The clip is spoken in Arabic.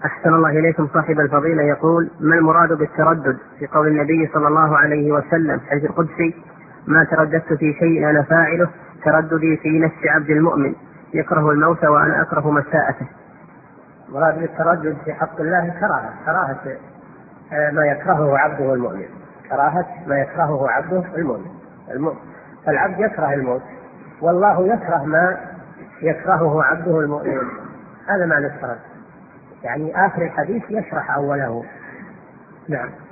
أحسن الله إليكم صاحب الفضيلة يقول: ما المراد بالتردد في قول النبي صلى الله عليه وسلم حديث القدسي: ما ترددت في شيء أنا فاعله ترددي في نفس عبد المؤمن يكره الموت وأنا أكره مساءته. المراد بالتردد في حق الله كراهة ما يكرهه عبده المؤمن، كراهة ما يكرهه عبده المؤمن. فالعبد يكره الموت والله يكره ما يكرهه عبده المؤمن، هذا معنى التردد، يعني آخر الحديث يشرح أوله. نعم.